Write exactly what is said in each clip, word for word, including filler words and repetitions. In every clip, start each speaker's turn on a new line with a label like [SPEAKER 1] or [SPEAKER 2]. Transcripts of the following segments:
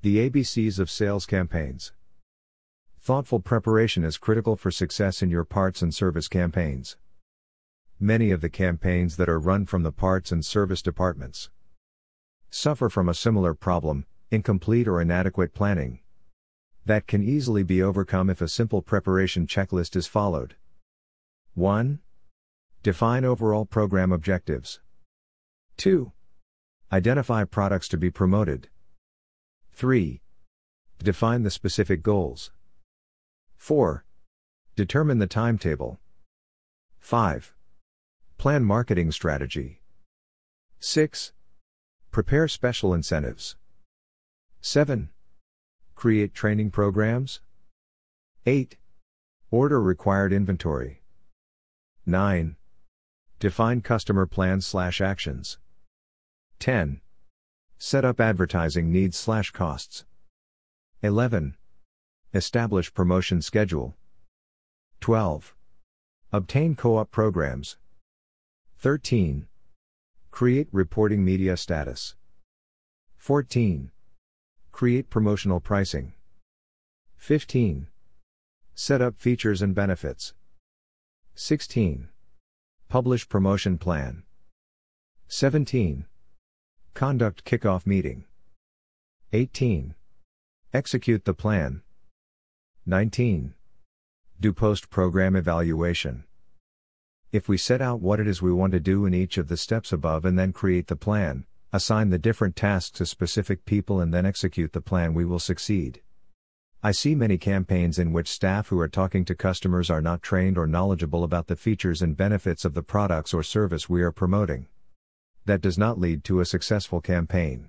[SPEAKER 1] The A B Cs of sales campaigns. Thoughtful preparation is critical for success in your parts and service campaigns. Many of the campaigns that are run from the parts and service departments suffer from a similar problem: incomplete or inadequate planning. That can easily be overcome if a simple preparation checklist is followed. one. Define overall program objectives. two. Identify products to be promoted. three. Define the specific goals. four. Determine the timetable. five. Plan marketing strategy. six. Prepare special incentives. seven. Create training programs. eight. Order required inventory. nine. Define customer plans slash actions. ten. Set up advertising needs slash costs. eleven. Establish promotion schedule. twelve. Obtain co-op programs. thirteen. Create reporting media status. fourteen. Create promotional pricing. fifteen. Set up features and benefits. sixteen. Publish promotion plan. seventeen. Conduct kickoff meeting. eighteen. Execute the plan. nineteen. Do post-program evaluation. If we set out what it is we want to do in each of the steps above and then create the plan, assign the different tasks to specific people and then execute the plan, we will succeed. I see many campaigns in which staff who are talking to customers are not trained or knowledgeable about the features and benefits of the products or service we are promoting. That does not lead to a successful campaign.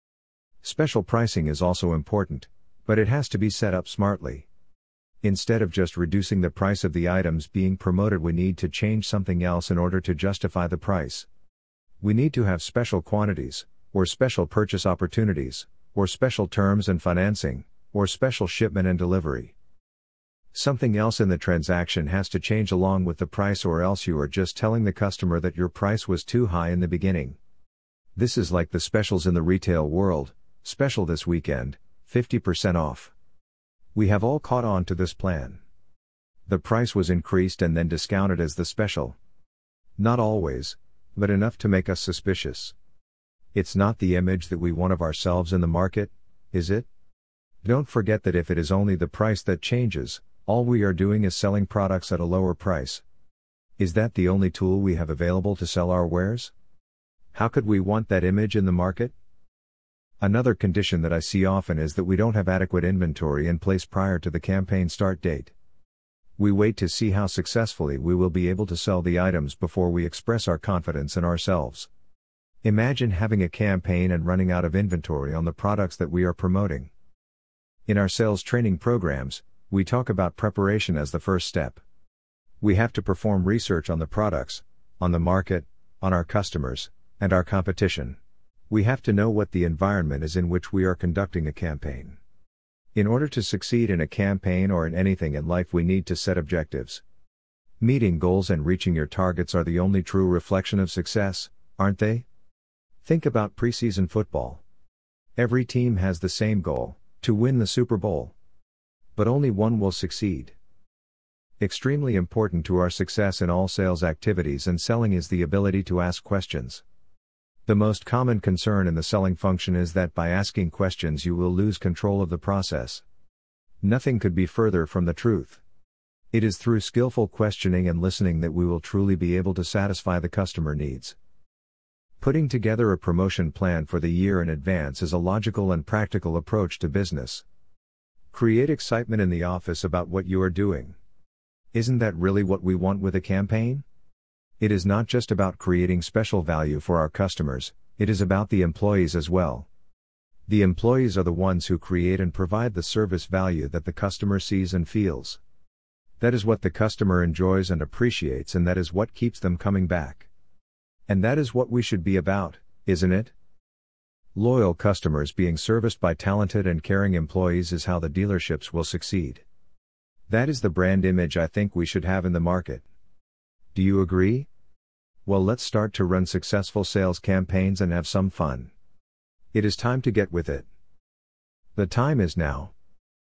[SPEAKER 1] Special pricing is also important, but it has to be set up smartly. Instead of just reducing the price of the items being promoted, we need to change something else in order to justify the price. We need to have special quantities, or special purchase opportunities, or special terms and financing, or special shipment and delivery. Something else in the transaction has to change along with the price, or else you are just telling the customer that your price was too high in the beginning. This is like the specials in the retail world: special this weekend, fifty percent off. We have all caught on to this plan. The price was increased and then discounted as the special. Not always, but enough to make us suspicious. It's not the image that we want of ourselves in the market, is it? Don't forget that if it is only the price that changes, all we are doing is selling products at a lower price. Is that the only tool we have available to sell our wares? How could we want that image in the market? Another condition that I see often is that we don't have adequate inventory in place prior to the campaign start date. We wait to see how successfully we will be able to sell the items before we express our confidence in ourselves. Imagine having a campaign and running out of inventory on the products that we are promoting. In our sales training programs, we talk about preparation as the first step. We have to perform research on the products, on the market, on our customers, and our competition. We have to know what the environment is in which we are conducting a campaign. In order to succeed in a campaign or in anything in life, we need to set objectives. Meeting goals and reaching your targets are the only true reflection of success, aren't they? Think about preseason football. Every team has the same goal: to win the Super Bowl. But only one will succeed. Extremely important to our success in all sales activities and selling is the ability to ask questions. The most common concern in the selling function is that by asking questions you will lose control of the process. Nothing could be further from the truth. It is through skillful questioning and listening that we will truly be able to satisfy the customer needs. Putting together a promotion plan for the year in advance is a logical and practical approach to business. Create excitement in the office about what you are doing. Isn't that really what we want with a campaign? It is not just about creating special value for our customers, it is about the employees as well. The employees are the ones who create and provide the service value that the customer sees and feels. That is what the customer enjoys and appreciates, and that is what keeps them coming back. And that is what we should be about, isn't it? Loyal customers being serviced by talented and caring employees is how the dealerships will succeed. That is the brand image I think we should have in the market. Do you agree? Well, let's start to run successful sales campaigns and have some fun. It is time to get with it. The time is now.